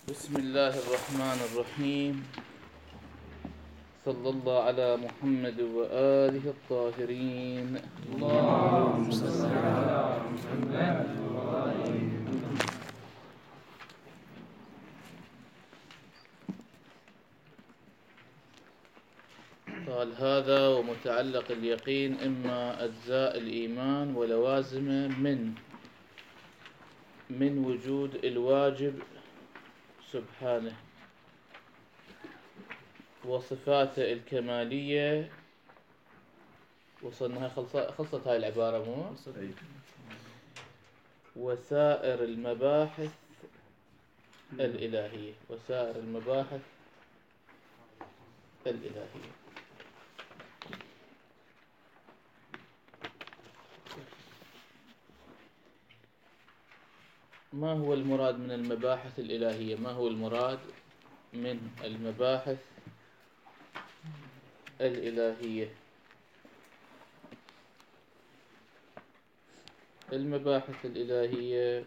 بسم الله الرحمن الرحيم. صلى الله على محمد وآله الطاهرين. اللهم صل على محمد وآله. قال هذا ومتعلق اليقين إما أجزاء الإيمان ولوازمه من وجود الواجب سبحانه وصفاته الكمالية. وصلنا خلصت هاي العبارة مو؟ وسائر المباحث الإلهية. وسائر المباحث الإلهية. ما هو المراد من المباحث الإلهية؟ ما هو المراد من المباحث الإلهية؟ المباحث الإلهية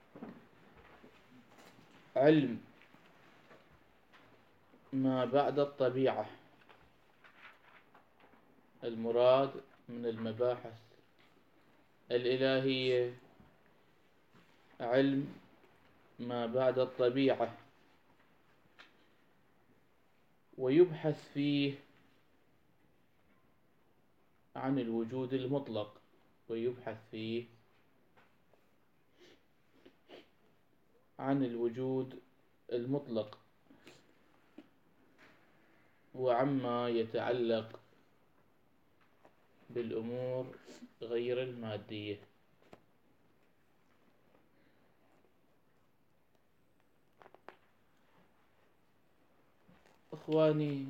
علم ما بعد الطبيعة. المراد من المباحث الإلهية علم ما بعد الطبيعة، ويبحث فيه عن الوجود المطلق. ويبحث فيه عن الوجود المطلق وعما يتعلق بالأمور غير المادية. أخواني،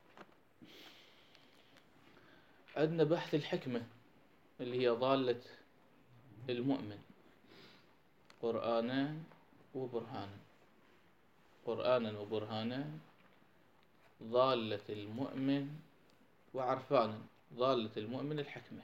عندنا بحث الحكمة اللي هي ضالة المؤمن، قرآنا وبرهانا. قرآنا وبرهانا، ضالة المؤمن وعرفانا. ضالة المؤمن الحكمة،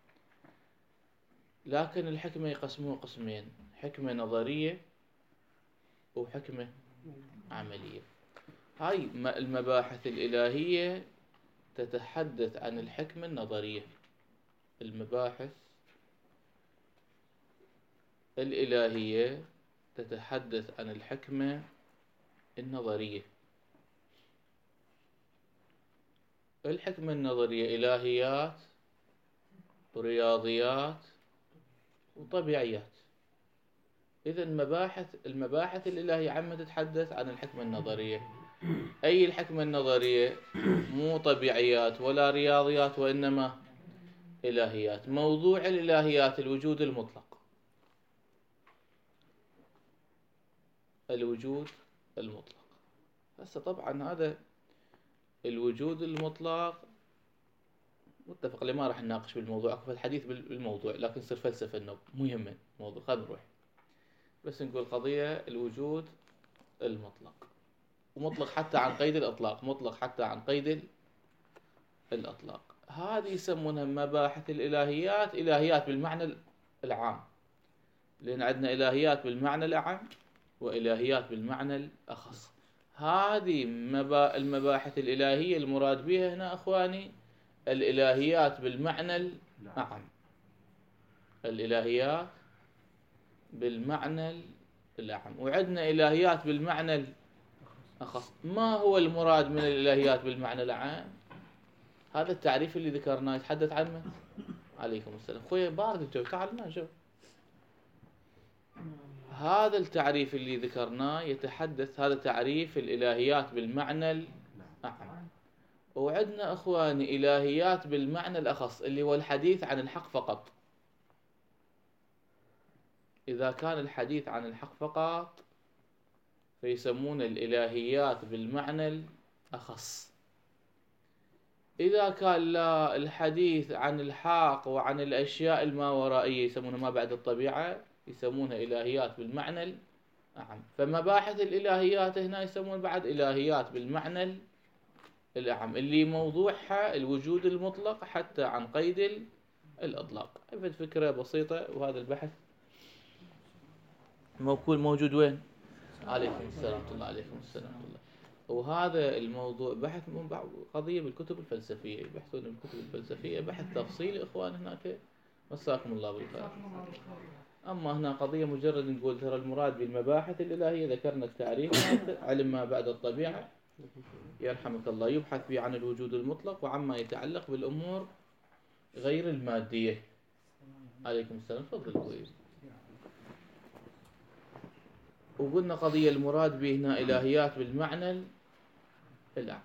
لكن الحكمة يقسموها قسمين: حكمة نظرية وحكمة عملية. هاي المباحث الإلهية تتحدث عن الحكمة النظرية. المباحث الإلهية تتحدث عن الحكمة النظرية. الحكمة النظرية إلهيات ورياضيات وطبيعيات. إذا المباحث الإلهية عم تتحدث عن الحكمة النظرية. أي الحكمة النظرية؟ مو طبيعيات ولا رياضيات، وإنما إلهيات. موضوع الإلهيات الوجود المطلق. الوجود المطلق. هسه طبعا هذا الوجود المطلق متفق عليه، ما راح نناقش بالموضوع، اكو الحديث بالموضوع، لكن يصير فلسفه انه مو يهمنا الموضوع، خلينا نروح بس نقول قضيه الوجود المطلق. ومطلق حتى عن قيد الاطلاق. مطلق حتى عن قيد الاطلاق. هذه يسمونها مباحث الالهيات. الهيات بالمعنى العام، لان عندنا الهيات بالمعنى الاعم والهيات بالمعنى الاخص. هذه المباحث الالهيه المراد بها هنا اخواني الالهيات بالمعنى الاعم. الالهيات بالمعنى الاعم، وعندنا الهيات بالمعنى الاخص. ما هو المراد من الالهيات بالمعنى العام؟ هذا التعريف اللي ذكرناه يتحدث عنه. عليكم السلام خويا، بارد الجو، تعال لنا جو. هذا التعريف اللي ذكرناه يتحدث، هذا تعريف الالهيات بالمعنى الاعم. وعندنا اخواني الهيات بالمعنى الاخص اللي هو الحديث عن الحق فقط. إذا كان الحديث عن الحق فقط فيسمون الإلهيات بالمعنى الأخص. إذا كان لا الحديث عن الحق وعن الأشياء الماورائية يسمونها ما بعد الطبيعة، يسمونها إلهيات بالمعنى الأعم. فمباحث الإلهيات هنا يسمون بعد إلهيات بالمعنى الأعم اللي موضوعها الوجود المطلق حتى عن قيد الإطلاق. فكرة بسيطة. وهذا البحث موجود وين؟ عليكم السلام ورحمة الله. عليكم السلام ورحمة الله. وهذا الموضوع بحث من بعض قضية بالكتب الفلسفية، يبحثون بالكتب الفلسفية بحث تفصيلي إخوان هناك، مساكم الله بالخير. أما هنا قضية مجرد نقول ترى المراد بالمباحث الإلهية ذكرنا التعريف علم ما بعد الطبيعة يرحمك الله، يبحث فيه عن الوجود المطلق وعما يتعلق بالأمور غير المادية. عليكم السلام. تفضل كويس. وقلنا قضية المراد به هنا إلهيات بالمعنى الأعم.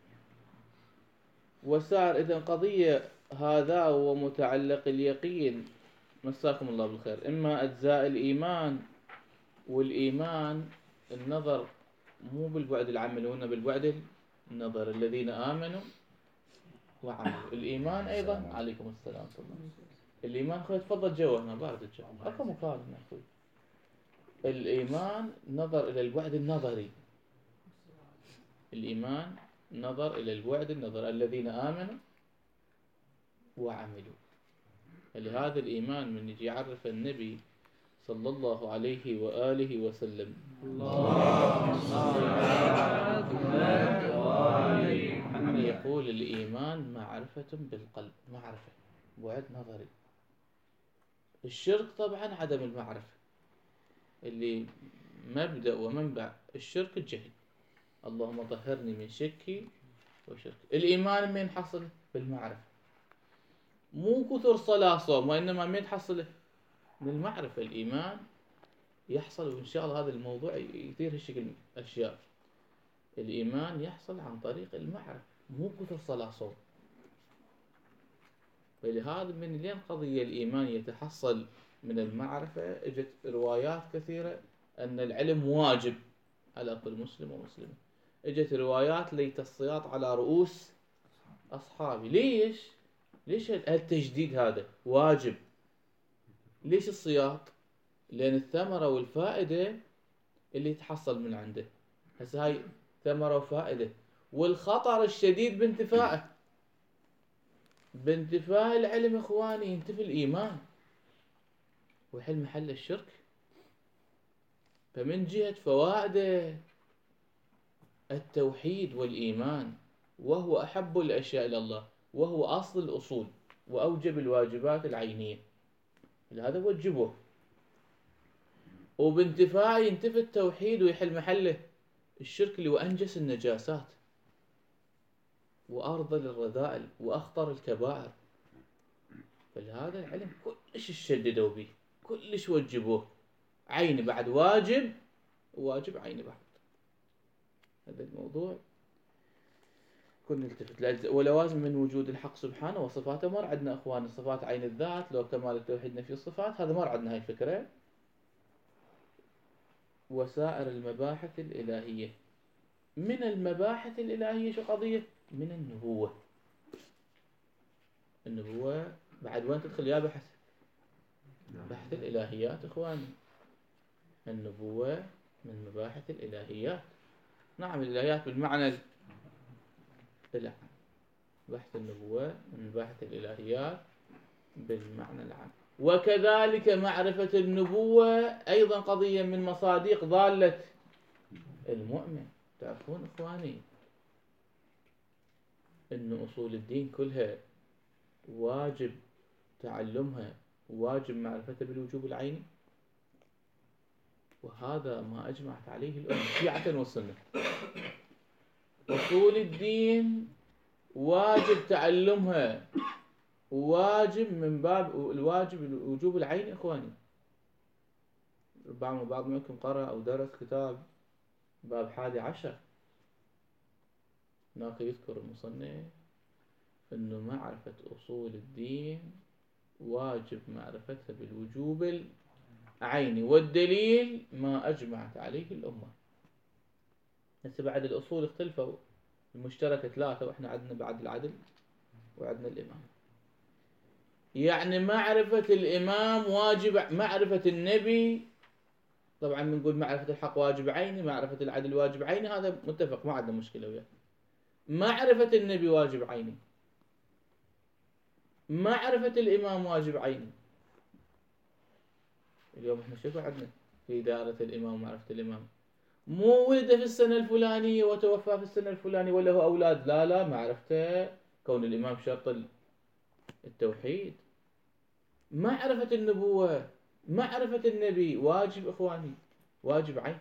وصار إذن قضية هذا ومتعلق اليقين، مساكم الله بالخير، إما أجزاء الإيمان، والإيمان النظر مو بالبعد العملي، هنا بالبعد النظر، الذين آمنوا وعملوا. الإيمان أيضا. عليكم السلام ورحمة الله. الإيمان أخوي تفضل جوا هنا بارد الجو، أخو مكان هنا أخوي. الإيمان نظر إلى البعد النظري، الإيمان نظر إلى البعد النظري، الذين آمنوا وعملوا. لهذا الإيمان من يجي يعرف النبي صلى الله عليه وآله وسلم، اللهم صل على محمد. يقول الإيمان معرفة بالقلب، معرفة بعد نظري. الشرك طبعا عدم المعرفة، اللي مبدأ ومنبع الشرك الجهل. اللهم طهرني من شكي وشرك. الإيمان من حصل بالمعرفة، مو كثر صلاة صوم، وإنما من حصل من المعرفة. الإيمان يحصل، وإن شاء الله هذا الموضوع يثير هالشكل أشياء. الإيمان يحصل عن طريق المعرفة، مو كثر صلاة صوم. فلهذا من لين قضية الإيمان يتحصل من المعرفة، اجت روايات كثيرة أن العلم واجب على كل مسلم ومسلمة. اجت روايات ليت الصياط على رؤوس أصحابي. ليش التجديد هذا واجب؟ ليش الصياط؟ لأن الثمرة والفائدة اللي يتحصل من عنده. هسه هاي ثمرة وفائدة، والخطر الشديد بانتفاءه. بانتفاء العلم إخواني ينتفي الإيمان ويحل محل الشرك. فمن جهة فوائده التوحيد والإيمان، وهو أحب الأشياء إلى الله، وهو أصل الأصول وأوجب الواجبات العينية، لهذا وجبه. وبانتفاء ينتفي التوحيد ويحل محله الشرك، اللي هو أنجس النجاسات وأرذل الرذائل وأخطر الكبائر. فلهذا العلم كلش شددوا به، كلش وجبوه عيني بعد واجب، وواجب عيني بعد. هذا الموضوع كنا نلتفت لأجزاء ولوازم من وجود الحق سبحانه وصفاته. مر عندنا اخوان صفات عين الذات، لو كمال التوحيد نفي الصفات، هذا مر عندنا هاي الفكرة. وسائر المباحث الإلهية، من المباحث الإلهية شو قضية؟ من النبوة. النبوة بعد وين تدخل يا بحث؟ بحث الإلهيات إخواني. النبوة من مباحث الإلهيات. نعم الإلهيات بالمعنى العام. بحث النبوة من مباحث الإلهيات بالمعنى العام. وكذلك معرفة النبوة أيضا قضية من مصادق ضالة المؤمن. تعرفون إخواني أن أصول الدين كلها واجب تعلمها، واجب معرفتها بالوجوب العيني، وهذا ما أجمعت عليه الأمة شيعة والسنة. أصول الدين واجب تعلمها، واجب من باب الواجب الوجوب العيني إخواني. ربما بعض منكم قرأ أو درس كتاب باب 11، هناك يذكر المصنف أنه معرفة أصول الدين واجب معرفتها بالوجوب العيني، والدليل ما أجمعت عليه الأمة. هسه بعد الأصول اختلفوا، المشتركة 3، وإحنا عندنا بعد العدل وعندنا الإمام. يعني معرفة الإمام واجب، معرفة النبي طبعا بنقول معرفة الحق واجب عيني، معرفة العدل واجب عيني، هذا متفق ما عندنا مشكلة وياه. معرفة النبي واجب عيني، معرفة الإمام واجب عيني. اليوم احنا شوفوا عندنا في دائرة الإمام ومعرفة الإمام، مو ولد في السنة الفلانية وتوفى في السنة الفلانية وله أولاد، لا معرفته كون الإمام شرط التوحيد. معرفة النبوة، معرفة النبي واجب إخواني، واجب عين.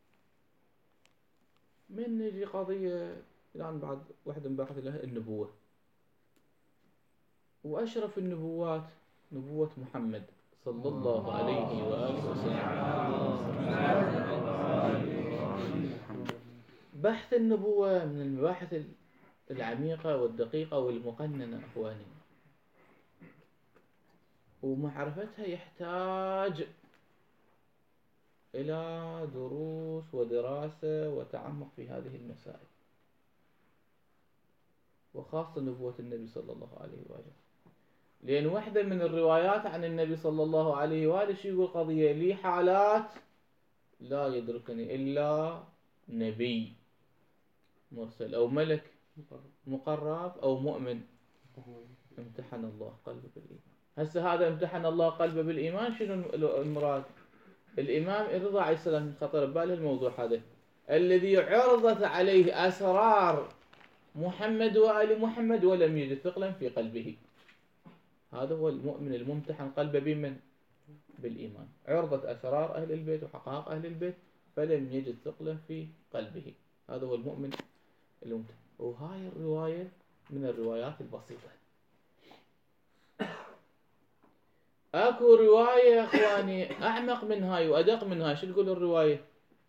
من نجي قضية الآن بعد واحدة مباحث لها النبوة، وأشرف النبوات نبوة محمد صلى الله عليه وآله وسلم. بحث النبوة من المباحث العميقة والدقيقة والمقننة أخواني، ومعرفتها يحتاج إلى دروس ودراسة وتعمق في هذه المسائل، وخاصة نبوة النبي صلى الله عليه وآله. لأن واحدة من الروايات عن النبي صلى الله عليه وآله شو يقول؟ قضية لي حالات لا يدركني إلا نبي مرسل أو ملك مقرب أو مؤمن امتحن الله قلبه بالإيمان. هسه هذا امتحن الله قلبه بالإيمان، شنو المراد؟ الإمام الرضا عليه السلام خطر بباله الموضوع هذا، الذي عرضت عليه أسرار محمد وآل محمد ولم يجد ثقلا في قلبه، هذا هو المؤمن الممتحن قلبه بمن؟ بالإيمان. عرضت أسرار أهل البيت وحقائق أهل البيت فلم يجد ثقلا في قلبه، هذا هو المؤمن الممتحن. وهاي الرواية من الروايات البسيطة. اكو رواية يا اخواني اعمق من هاي وادق من هاي. شو تقول الرواية؟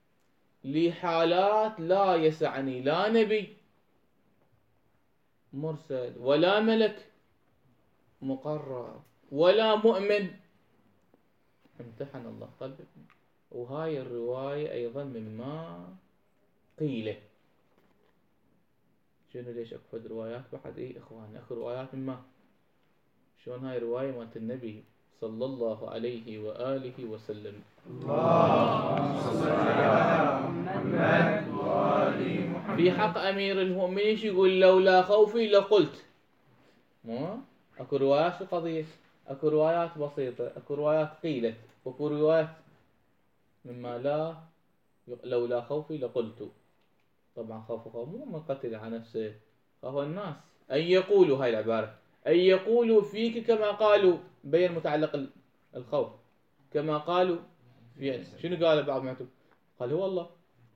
لحالات لا يسعني لا نبي مرسل ولا ملك مقرب ولا مؤمن امتحن الله قلبك. وهاي الرواية ايضا مما قيل. شنو ليش اكو روايات بعد؟ ايه اخواني اكو روايات مما شلون هاي رواية مالت النبي صلى الله عليه وآله وسلم. اللهم صل على محمد وآل محمد. في حق أمير المؤمنين يقول لولا خوفي لقلت. مو اكو روايات في قضية، اكو روايات بسيطة، اكو روايات قيلت، واكو روايات مما لا لولا خوفي لقلت. طبعا خوف مو من قتل على نفسه، خوف الناس أن يقولوا، هاي العبارة، أن يقولوا فيك كما قالوا، بين متعلق الخوف كما قالوا يعني. شنو قال بعض ما قال هو الله.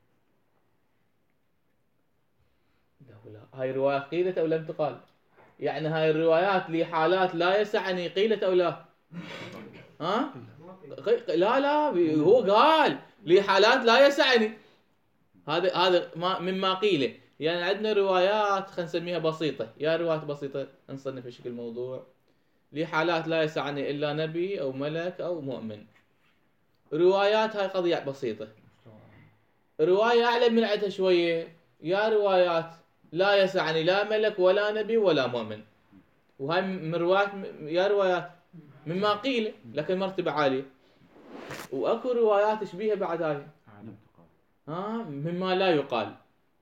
لولا هاي الروايات قيلت أو لم تقال؟ يعني هاي الروايات لي حالات لا يسعني قيلت أو لا؟ ها؟ لا هو قال لي حالات لا يسعني. هذا ما مما قيل. يعني عندنا روايات خلينا نسميها بسيطة، يا روايات بسيطة نصنف بشكل موضوع. لي حالات لا يسعني إلا نبي أو ملك أو مؤمن. روايات هاي قضية بسيطة. رواية أعلى من عدها شوية، يا روايات لا يسعني لا ملك ولا نبي ولا مؤمن. وهاي من روايات، يا روايات مما قيل لكن مرتبة عالية. واكو روايات تشبيها بعد هاي مما لا يقال،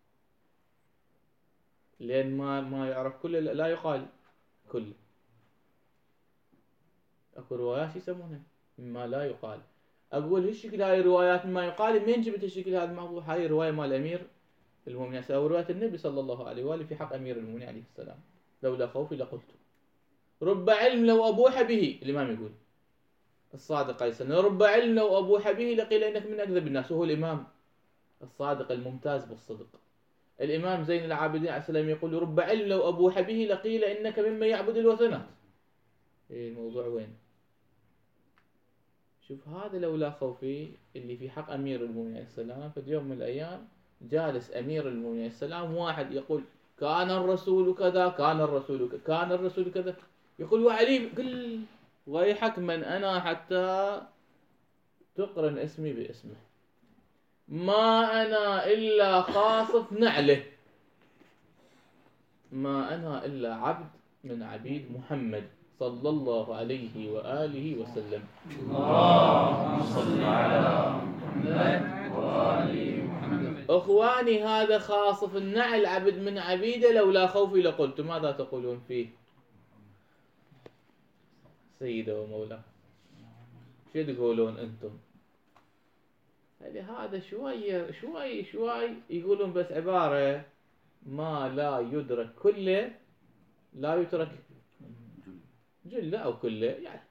لان ما يعرف كله لا يقال كله. اكو روايات يسمونها مما لا يقال. اقول هالشكل هاي الروايات مما يقال، من جبت الشكل هذا الموضوع؟ هاي رواية مال امير المؤمنين او رواية النبي صلى الله عليه واله في حق امير المؤمنين عليه السلام. لولا خوفي لقلت رب علم لو ابوح به. الامام يقول الصادق عليه السلام رب علم لو ابوح به لقيل انك من اكذب الناس. وهو الامام الصادق الممتاز بالصدق. الامام زين العابدين عليه السلام يقول رب علم لو ابوح به لقيل انك ممن يعبد الوثنات. الموضوع وين؟ شوف هذا لولا خوفي اللي في حق امير المؤمنين عليه السلام. في يوم من الايام جالس امير المؤمنين عليه السلام، واحد يقول كان الرسول كذا، كان الرسول كذا، كان الرسول كذا. يقول وعلي قل ويحك من انا حتى تقرن اسمي باسمه، ما انا الا خاصف نعله، ما انا الا عبد من عبيد محمد صلى الله عليه وآله وسلم. اللهم صل على محمد وآل محمد. أخواني هذا خاصف النعل عبد من عبيده لولا خوفي لقلت. ماذا تقولون فيه سيده ومولاه؟ شو تقولون أنتم؟ فلهذا شوي يقولون بس عبارة ما لا يدرك كله لا يترك جله أو كله يعني.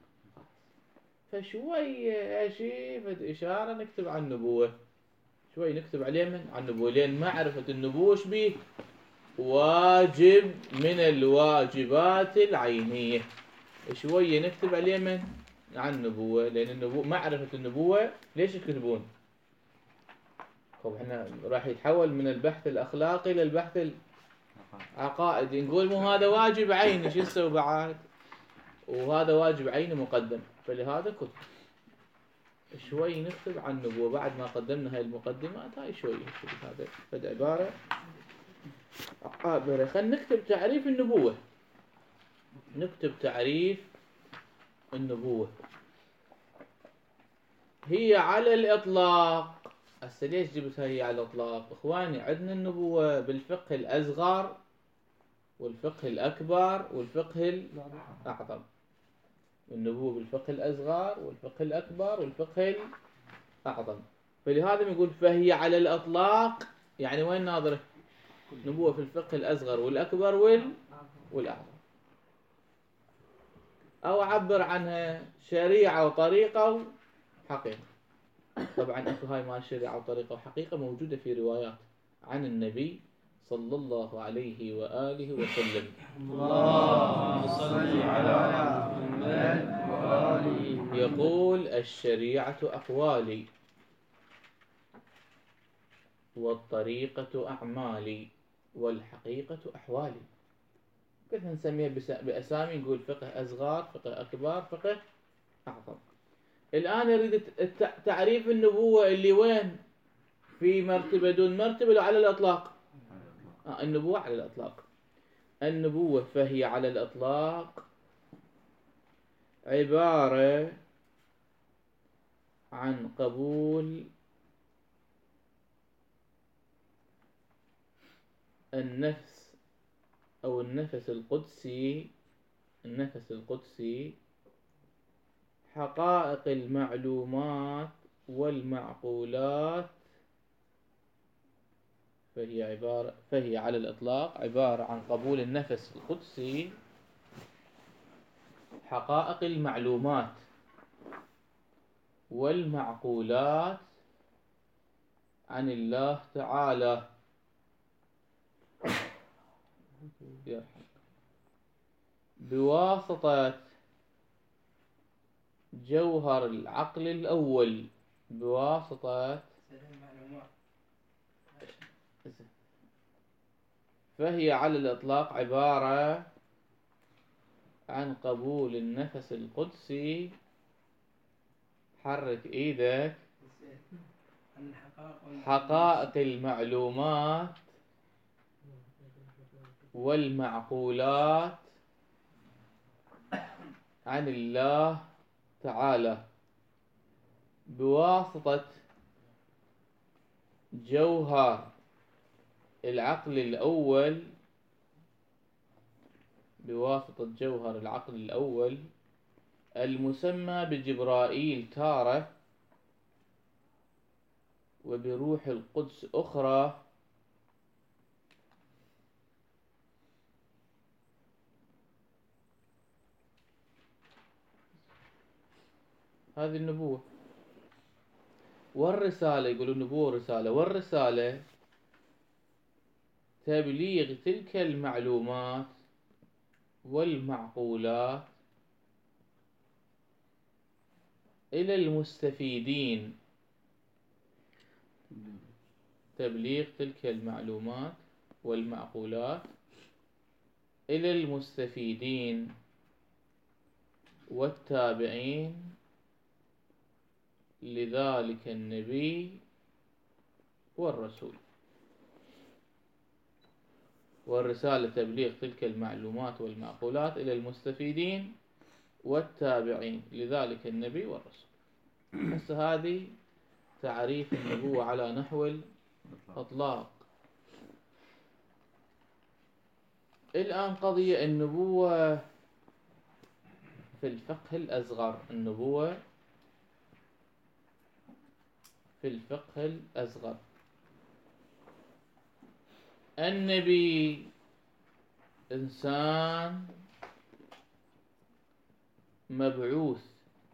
فشوي شيء فد إشارة نكتب عن النبوة، شوي نكتب عليه من عن النبوة، لأن معرفة النبوة شبيه واجب من الواجبات العينية. شوية نكتب عليه من عن النبوة، لأن النبوة معرفة النبوة ليش يكتبون؟ طب احنا راح يتحول من البحث الأخلاقي إلى البحث العقائدي، نقول مو هذا واجب عيني شو نسوي بعد؟ وهذا واجب عيني مقدم، فلهذا كتب. شوي نكتب عن النبوة بعد ما قدمنا هاي المقدمات، هاي شوي نكتب هذا فد عبارة عابرة. خلينا نكتب تعريف النبوة. نكتب تعريف النبوة. هي على الإطلاق. هسه ليش جبت هي على الإطلاق؟ إخواني عندنا النبوة بالفقه الأصغر والفقه الأكبر والفقه الأعظم. النبوة بالفقه الأصغر والفقه الأكبر والفقه الأعظم. فلهذا يقول فهي على الإطلاق، يعني وين ناظره؟ نبوة في الفقه الأصغر والأكبر والأعظم. أو أعبر عنها شريعة وطريقة وحقيقة. طبعا أكو هاي مال شريعة وطريقة وحقيقة موجودة في روايات عن النبي صلى الله عليه وآله وسلم. اللهم صل على محمد وآله. يقول الشريعة أقوالي والطريقة أعمالي والحقيقة أحوالي. كنا نسميها بأسامي، نقول فقه أصغر، فقه أكبر، فقه أعظم. الآن يريد تعريف النبوة اللي وين؟ في مرتبة دون مرتبة لو على الإطلاق؟ النبوة على الإطلاق. النبوة فهي على الإطلاق عبارة عن قبول النفس أو النفس القدسي حقائق المعلومات والمعقولات. فهي على الإطلاق عبارة عن قبول النفس القدسي حقائق المعلومات والمعقولات عن الله تعالى بواسطة جوهر العقل الأول. فهي على الإطلاق عبارة عن قبول النفس القدسي. حرك إيدك. حقائق المعلومات والمعقولات عن الله تعالى بواسطة جوهر العقل الأول المسمى بجبرائيل تارة وبروح القدس أخرى. هذه النبوة. والرسالة يقولون النبوة رسالة، والرسالة تبليغ تلك المعلومات والمعقولات إلى المستفيدين. تبليغ تلك المعلومات والمعقولات إلى المستفيدين والتابعين لذلك النبي والرسول. والرسالة تبليغ تلك المعلومات والمعقولات إلى المستفيدين والتابعين لذلك النبي والرسول. بس هذه تعريف النبوة على نحو الإطلاق. الآن قضية النبوة في الفقه الأصغر. النبوة في الفقه الأصغر. النبي إنسان مبعوث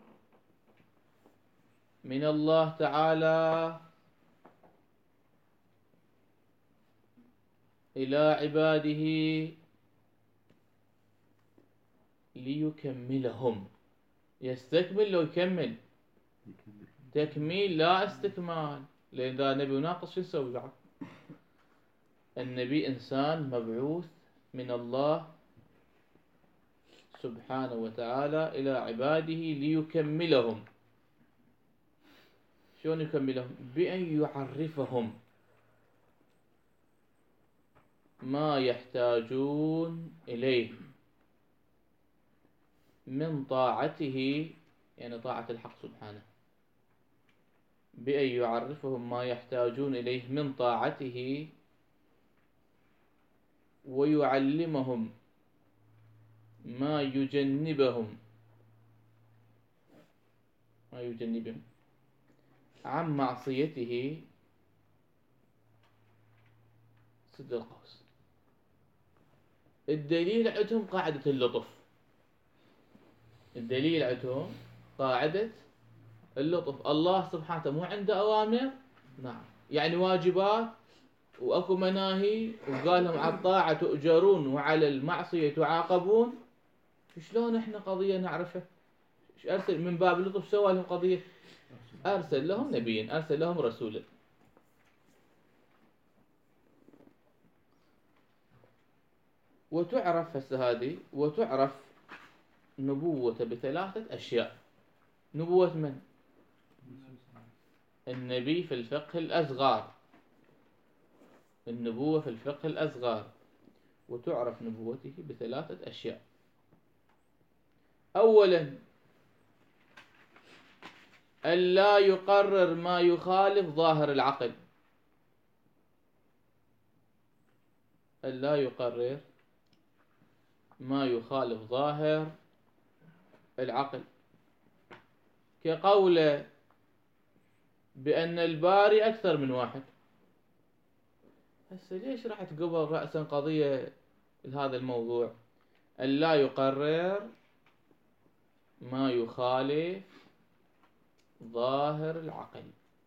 من الله تعالى إلى عباده ليكملهم. يستكمل لو يكمل، تكميل لا استكمال، لأن إذا نبي ناقص شو يسوي بعد؟ النبي إنسان مبعوث من الله سبحانه وتعالى إلى عباده ليكملهم. شلون يكملهم؟ بأن يعرفهم ما يحتاجون إليه من طاعته، يعني طاعة الحق سبحانه، بأن يعرفهم ما يحتاجون إليه من طاعته، ويعلمهم ما يجنبهم عن معصيته. سد القوس. الدليل عندهم قاعدة اللطف. الدليل عندهم قاعدة اللطف. الله سبحانه وتعالى مو عنده أوامر؟ نعم، يعني واجبات وأكو مناهي، وقال لهم على الطاعة تؤجرون وعلى المعصية تعاقبون. شلون احنا قضية نعرفها؟ أرسل من باب اللطف، سوى لهم قضية، أرسل لهم نبيا، أرسل لهم رسولا. وتعرف هسه هذه، وتعرف نبوة بثلاثة أشياء. نبوة من؟ النبي في الفقه الأصغر. النبوة في الفقه الأصغر. وتعرف نبوته بثلاثة أشياء. أولا، ألا يقرر ما يخالف ظاهر العقل. ألا يقرر ما يخالف ظاهر العقل، كقوله بأن الباري أكثر من واحد. هسه ليش راح تقبل رأسا قضية لهذا الموضوع؟ ألا يقرر ما يخالف ظاهر العقل،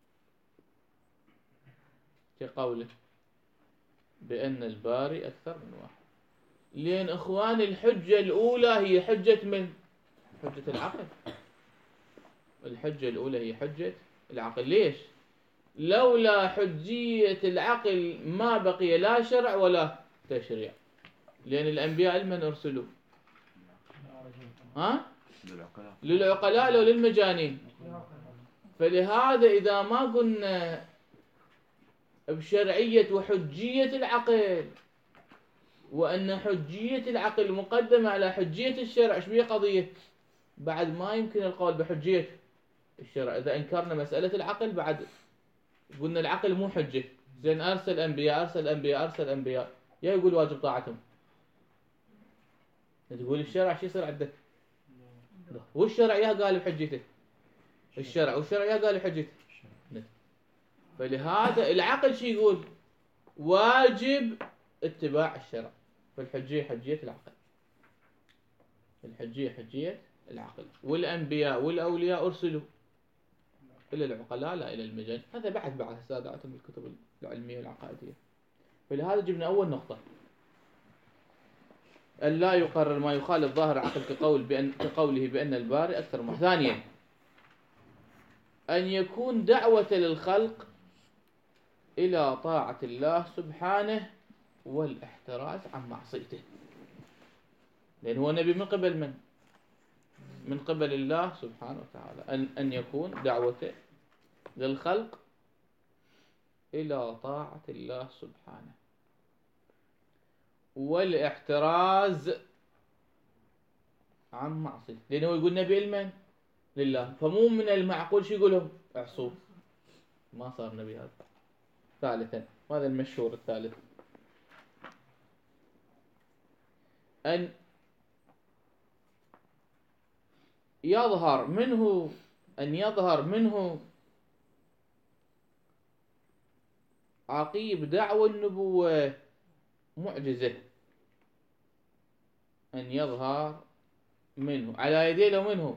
كقوله بأن الباري أكثر من واحد. لأن إخوان الحجة الأولى هي حجة من؟ حجة العقل. الحجة الأولى هي حجة العقل. ليش؟ لولا حجية العقل ما بقي لا شرع ولا تشريع. لأن الأنبياء لمن أرسلوا؟ ها؟ للعقلاء لو للمجانين؟ فلهذا إذا ما قلنا بشرعية وحجية العقل، وأن حجية العقل مقدمة على حجية الشرع، ايش بيه قضية؟ بعد ما يمكن القول بحجية الشرع. إذا أنكرنا مسألة العقل، بعد قلنا العقل مو حجة. زين، أرسل أنبياء، يا يقول واجب طاعتهم. تقول الشرع شو يصير عندك؟ والشرع يا قال بحجته الشرع، والشرع يا قال بحجته. فلهذا العقل شو يقول؟ واجب اتباع الشرع. فالحجية حجية العقل. الحجية حجية العقل. والأنبياء والأولياء أرسلوا إلى العقلاء لا إلى المجانين. هذا بعد ساداتهم بالكتب العلمية والعقائدية. فلهذا جبنا أول نقطة، أن لا يقرر ما يخالف ظاهر العقل، كقوله بأن الباري أكثر من. ثانيا، أن يكون دعوة للخلق إلى طاعة الله سبحانه والاحتراز عن معصيته. لأن هو نبي من قبل من؟ من قبل الله سبحانه وتعالى. أن يكون دعوته للخلق إلى طاعة الله سبحانه والاحتراز عن معصيته. لأنه يقول نبي لمن؟ لله. فمو من المعقول شو يقولهم؟ اعصوه. ما صار نبي هذا. ثالثا، وهذا المشهور الثالث، أن يظهر منه عقيب دعوى النبوة معجزة أن يظهر منه على يديه لو منه،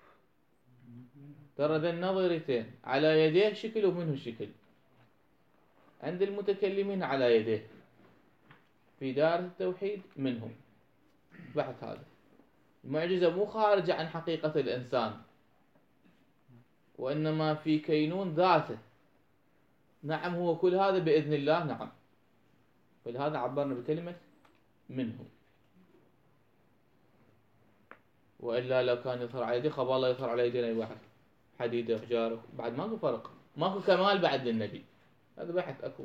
ترى ذا النظرتين على يديه شكل ومنه شكل. عند المتكلمين على يديه، في دار التوحيد منهم. بحث هذا المعجزة مو خارجة عن حقيقة الإنسان، وإنما في كينون ذاته. نعم هو كل هذا بإذن الله، نعم، ولهذا عبرنا بكلمة منه. وإلا لو كان يظهر على يديه خبا الله يظهر على يدينا أي واحد حديدة وحجارة، بعد ماكو فرق، ماكو كمال بعد للنبي. هذا بحث أكو.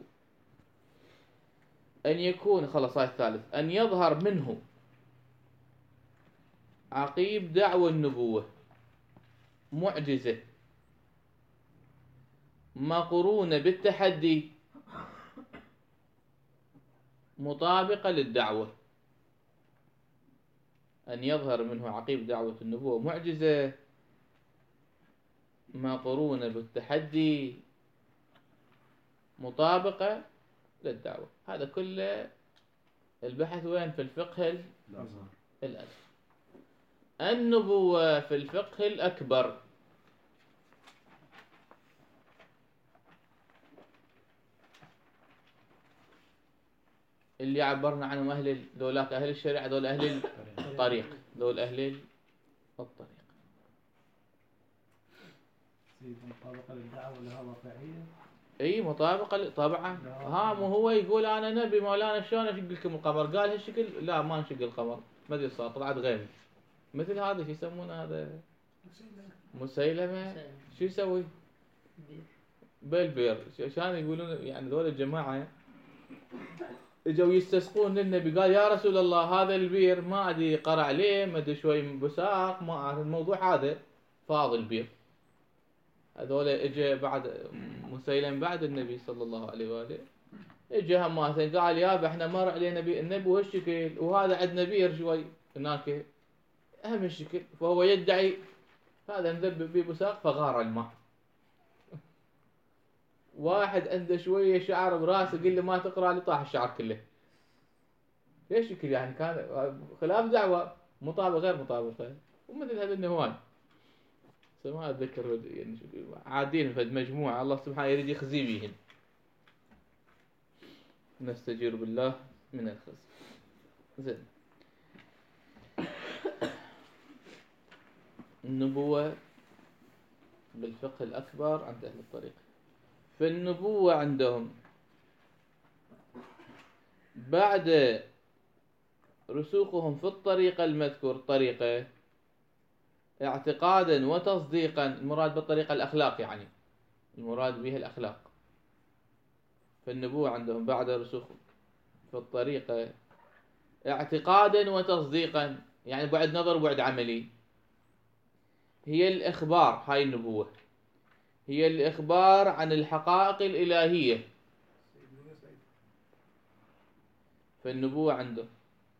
أن يكون، خلاص هاي الثالث، أن يظهر منه عقيب دعوى النبوة معجزة مقرونة بالتحدي مطابقة للدعوة. أن يظهر منه عقيب دعوة النبوة معجزة مقرونة بالتحدي مطابقة للدعوة. هذا كله البحث وين؟ في الفقه الأصغر. النبوة في الفقه الأكبر. اللي عبرنا عنهم أهل ذولاك أهل الشريعة، ذول أهل الطريق، ذول أهل الطريق. مطابقة للدعوة لها واقعية. اي مطابقة طبعا. ها مو هو يقول انا نبي مولانا شلون اشق لكم القمر؟ قال هالشكل لا ما نشق القمر، ما ادري صار طلعت غيمي. مثل هذا شو يسمونه هذا؟ مسيلمة. شو يسوي؟ بالبير. عشان يقولون يعني ذول الجماعة اجوا يستسقون للنبي، قال يا رسول الله هذا البير ما ادري قرع ليه، ما ادري شوي بساق، ما اعرف الموضوع هذا، فاض البير. هذول اجى بعد مسيلم بعد النبي صلى الله عليه واله، اجى هماسه قال يابا احنا مر علينا النبي وهالشكل، وهذا عندنا بير شوي هناك اهم الشكل، فهو يدعي هذا نذبب به بساق فغار الماء. واحد عنده شويه شعر براسه قل له ما تقرا لي، طاح الشعر كله. ليش شكل يعني؟ كان خلاف دعوه، مطابقه غير مطابقه، ومثل هذا النهوان. ما اتذكر يعني عادين في مجموعه الله سبحانه يريد يخزي بيهن. نستجير بالله من الخزي. زين. النبوة بالفقه الأكبر عند أهل الطريق. فالنبوة عندهم بعد رسوخهم في الطريقة المذكور، طريقة اعتقادا وتصديقا، المراد بالطريقة الأخلاق، يعني المراد بها الأخلاق. فالنبوة عندهم بعد رسوخهم في الطريقة اعتقادا وتصديقا، يعني بعد نظر وبعد عملي. هي الإخبار، هاي النبوة هي الإخبار عن الحقائق الإلهية. فالنبوة عندهم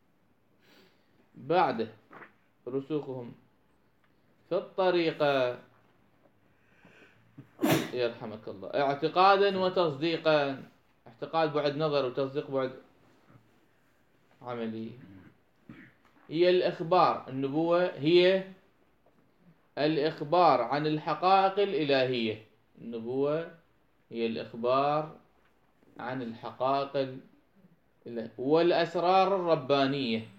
بعد رسوخهم في الطريقة يرحمك الله اعتقادا وتصديقا، اعتقاد بعد نظر وتصديق بعد عملي. هي الإخبار، النبوة هي الإخبار عن الحقائق الإلهية. النبوة هي الإخبار عن الحقائق الإلهية والأسرار الربانية.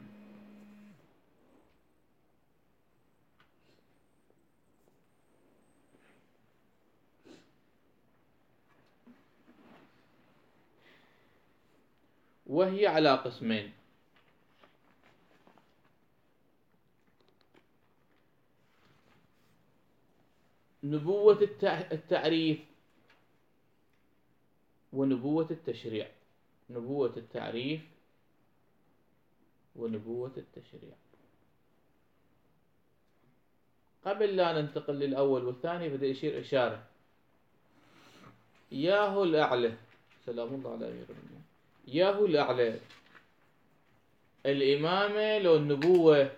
وهي على قسمين: نبوة التعريف ونبوة التشريع. نبوة التعريف ونبوة التشريع. قبل لا ننتقل للأول والثاني بدأ يشير إشارة: ياهو الأعلى، سلام الله على أمير المؤمنين، ياهو الأعلى، الإمامة لو النبوة؟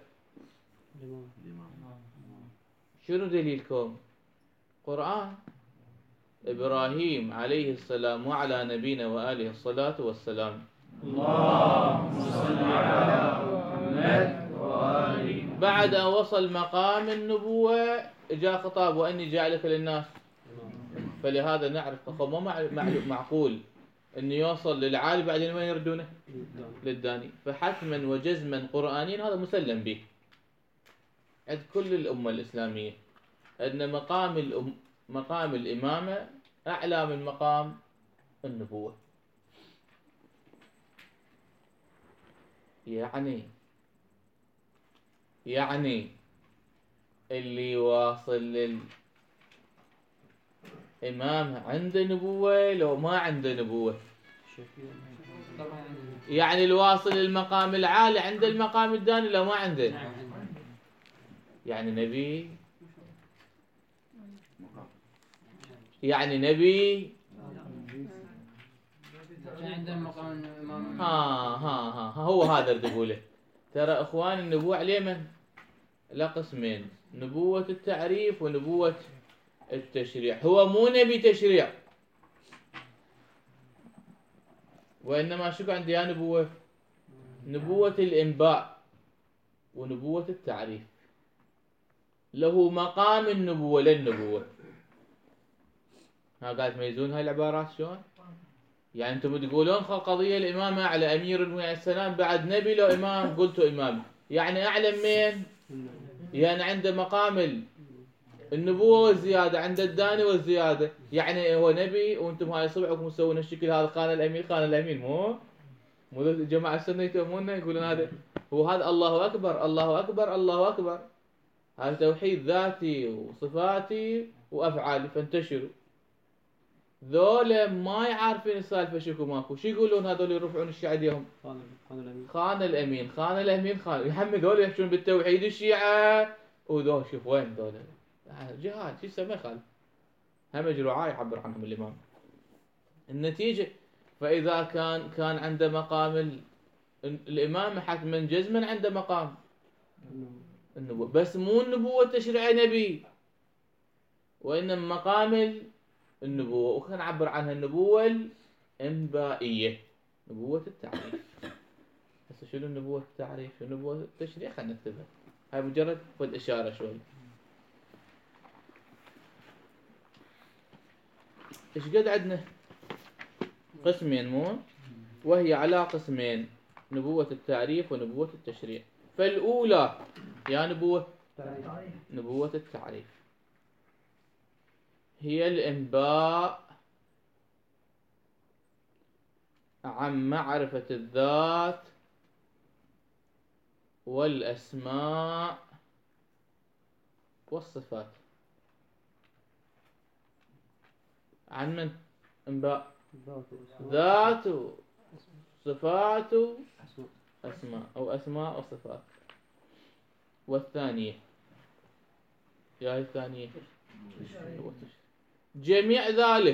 شنو دليلكم؟ قرآن. إبراهيم عليه السلام وعلى نبينا وآله الصلاة والسلام. اللهم صل على محمد وآله. بعد أن وصل مقام النبوة جاء خطاب وإني جاعلك للناس. فلهذا نعرف أخو ما معقول أنه يوصل للعالي بعدين وين يردونه للداني. فحتما وجزما قرآنيا هذا مسلم به عند كل الأمة الإسلامية أن مقام الإمامة أعلى من مقام النبوة. يعني اللي واصل للإمام عنده نبوة لو ما عنده نبوة. يعني الواصل للمقام العالي عنده المقام الداني لو ما عنده. يعني نبي عنده مقام الإمام. هو هذا اللي تقوله. ترى اخوان النبوة عليه من لا قسمين، نبوة التعريف ونبوة التشريع. هو مو نبي تشريع وإنما شو عندي يا نبوة الإنباء ونبوة التعريف. له مقام النبوة للنبوة. ها قاعد تميزون هاي العبارات شلون؟ يعني انتم تقولون قضية الإمامة على أمير المؤمنين عليه السلام بعد نبي لو إمام قلتوا إمام، يعني أعلم من؟ يعني عنده مقام النبوة والزيادة، عند الداني والزيادة. يعني هو نبي وانتم هاي صبعكم تسوون الشكل هذا خان الأمين مو جماعة السنة يتهموننا يقولون هذا هو هذا. الله أكبر الله أكبر الله أكبر. هذا توحيد ذاتي وصفاتي وأفعالي فانتشروا. ذولا ما يعرفين السالفة شكو ماكو. شو يقولون هذول يرفعون الشيعة يوم خان الأمين يهم ذول يحشون بالتوحيد الشيعة وذول شوف وين ذول جهاد شو يسمى خالد هم جرعاء يعبر عنهم الإمام. النتيجة فإذا كان عنده مقام الإمام حتما جزما عنده مقام النبوة، بس مو النبوة تشريع نبي وإنما مقام النبوة. وكان نعبر عنها النبوة الإنبائية نبوة التعريف. هسه شنو النبوة التعريف ونبوة التشريع خلينا نكتبها. هاي مجرد فد إشارة شوي. إيش قد عندنا قسمين مو وهي على قسمين نبوة التعريف ونبوة التشريع. فالأولى يا نبوة التعريف هي الإنباء عن معرفة الذات والأسماء والصفات. عن من؟ إنباء ذات صفات أسماء أو أسماء وصفات. والثانية يا الثانية جميع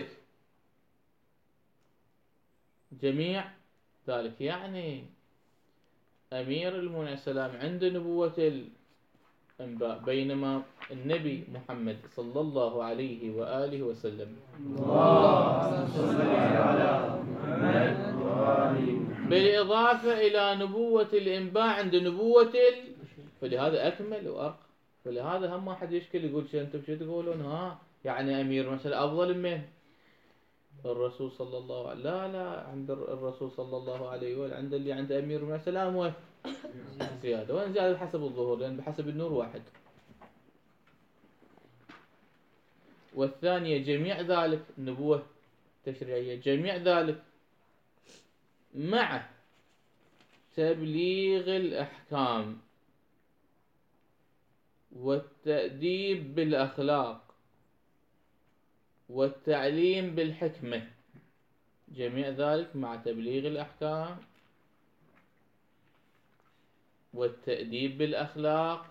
ذلك يعني أمير المؤمنين عليه السلام عنده نبوة الأنباء بينما النبي محمد صلى الله عليه وآله وسلم اللهم صل على محمد وآله. بالإضافة إلى نبوة الإنباء عند نبوة فلهذا أكمل وأرقى. فلهذا هم ما حد يشكل يقول شو أنتم شو تقولون يعني أمير مثلا أفضل من الرسول صلى الله عليه لا عند الرسول صلى الله عليه وآله عند اللي عند أمير من السلام وين زيادة. وين زيادة بحسب الظهور لأن بحسب النور واحد. والثانية جميع ذلك نبوة تشريعية جميع ذلك مع تبليغ الأحكام والتأديب بالأخلاق والتعليم بالحكمة. جميع ذلك مع تبليغ الأحكام والتأديب بالأخلاق.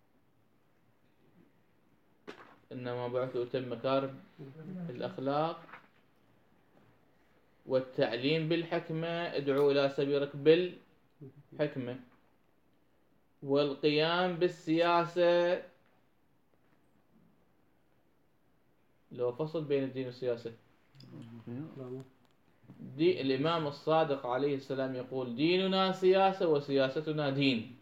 إنما بعث أتم مكارم الأخلاق والتعليم بالحكمة ادعو إلى سبيلك بالحكمة والقيام بالسياسة لو فصل بين الدين والسياسة. الإمام الصادق عليه السلام يقول ديننا سياسة وسياستنا دين،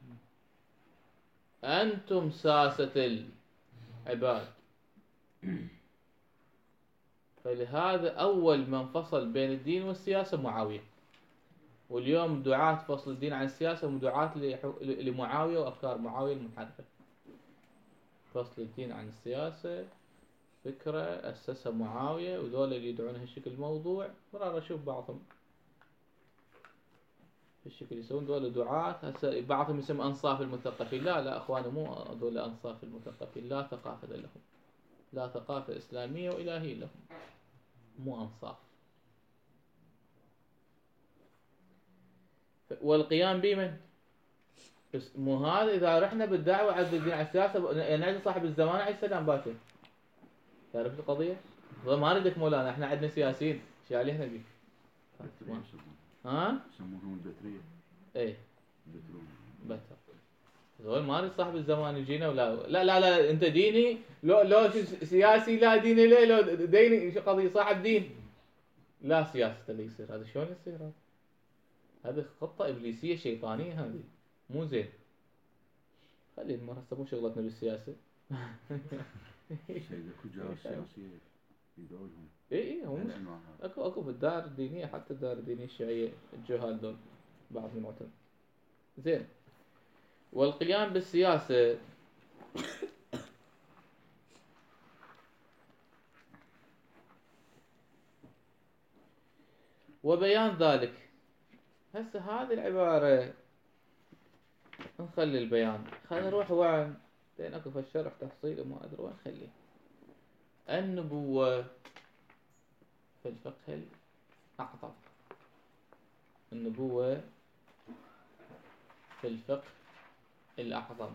أنتم ساسة العباد. فلهذا أول من فصل بين الدين والسياسة معاوية، واليوم دعاة فصل الدين عن السياسة هم دعاة لمعاوية وأفكار معاوية المنحرفة. فصل الدين عن السياسة فكرة أسسها معاوية، وذول اللي يدعون هالشكل الموضوع مرة أشوف بعضهم بالشكل يسوون دول دعاة. هسه بعضهم يسمى أنصاف المثقفين. لا أخواني، مو دول أنصاف المثقفين، لا ثقافة لهم، لا ثقافة إسلامية وإلهية لهم، مو أنصاف. والقيام بمن؟ بس مو هذا إذا رحنا بالدعوة عز الدين على السياسة نعز صاحب الزمان عليه السلام باكر. تعرف القضية؟ ما نريدك مولانا، احنا عندنا سياسيين شو علينا بيه؟ ها؟ يسمونهم البترية. ايه بتر. زول ما نريد صاحب الزمان يجينا ولا لا انت ديني لو سياسي، لا ديني ليه، لو ديني شو قضية صاحب دين لا سياسة اللي يصير. هذا شلون يصير؟ هذا خطة إبليسية شيطانية، هذه مو زين. خلي المرة هسه مو شغلتنا بالسياسة. سيد الكجار السياسية يدعونهم. اي هم اكو في الدار الدينية، حتى الدار الدينية الشيعية الجهال دول بعض المعتمد. زين. والقيام بالسياسة وبيان ذلك. هسه هذه العبارة نخلي البيان، خلينا نروح وين لين اكو في الشرح تفصيل وما ادري وين نخليه. النبوة في الفقه الأعظم. النبوة في الفقه الأعظم.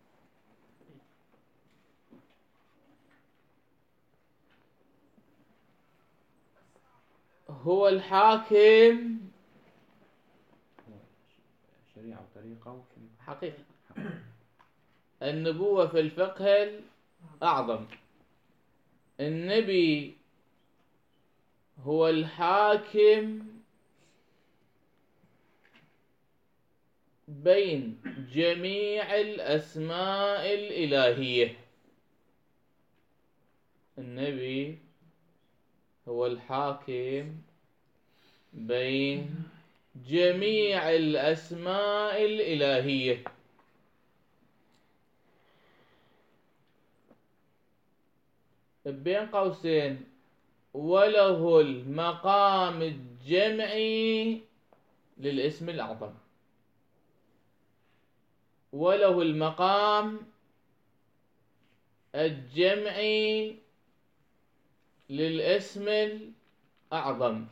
هو الحاكم شريعة وطريقة حقيقة. النبوة في الفقه الأعظم. النبي هو الحاكم بين جميع الأسماء الإلهية. النبي هو الحاكم بين جميع الأسماء الإلهية. بين قوسين وله المقام الجمعي للاسم الأعظم. وله المقام الجمعي للاسم الأعظم.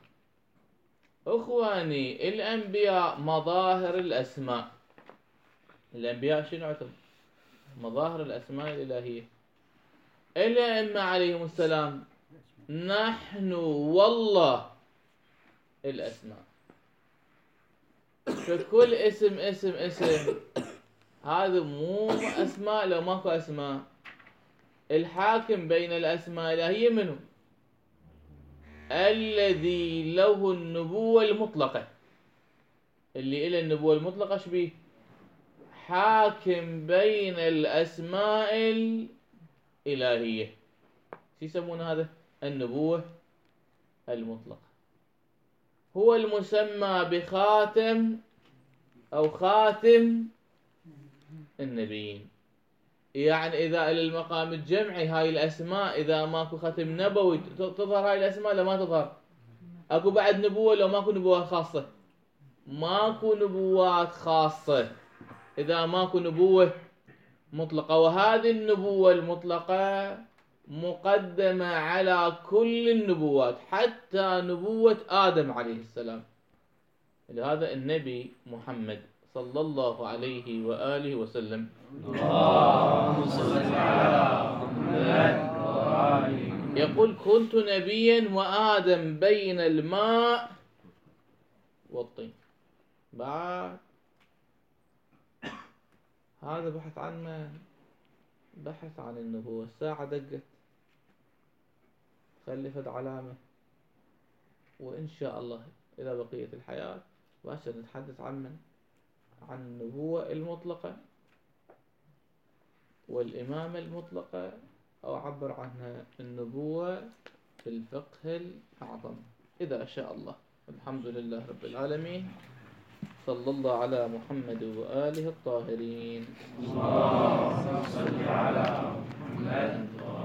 أخواني الأنبياء مظاهر الأسماء. الأنبياء شنو عندهم؟ مظاهر الأسماء الإلهية. الأئمة عليهم السلام نحن والله الأسماء. فكل اسم هذا مو أسماء. لو ماكو أسماء، الحاكم بين الأسماء الإلهية منه؟ الذي له النبوة المطلقة. اللي إله النبوة المطلقة شبيه؟ حاكم بين الأسماء الإلهية. شو يسمون هذا؟ النبوة المطلقة. هو المسمى بخاتم أو خاتم النبيين. يعني إذا إلى المقام الجمعي هاي الأسماء، إذا ماكو ختم نبوي تظهر هاي الأسماء لا ما تظهر. أكو بعد نبوة لو ماكو نبوات خاصة؟ ماكو نبوات خاصة إذا ماكو نبوة مطلقة. وهذه النبوة المطلقة مقدمة على كل النبوات حتى نبوة آدم عليه السلام. لهذا النبي محمد صلى الله عليه وآله وسلم اللهم صل على محمد وآله يقول كنت نبيا وآدم بين الماء والطين. بعد هذا بحث عن من؟ بحث عن النبوة. الساعة دقت. خلفت علامة. وإن شاء الله إذا بقيت الحياة باشا نتحدث عن النبوة المطلقة والإمامة المطلقة، أو أعبر عنها النبوة في الفقه الأعظم إذا شاء الله. الحمد لله رب العالمين، صلى الله على محمد وآله الطاهرين. اللهم صل على محمد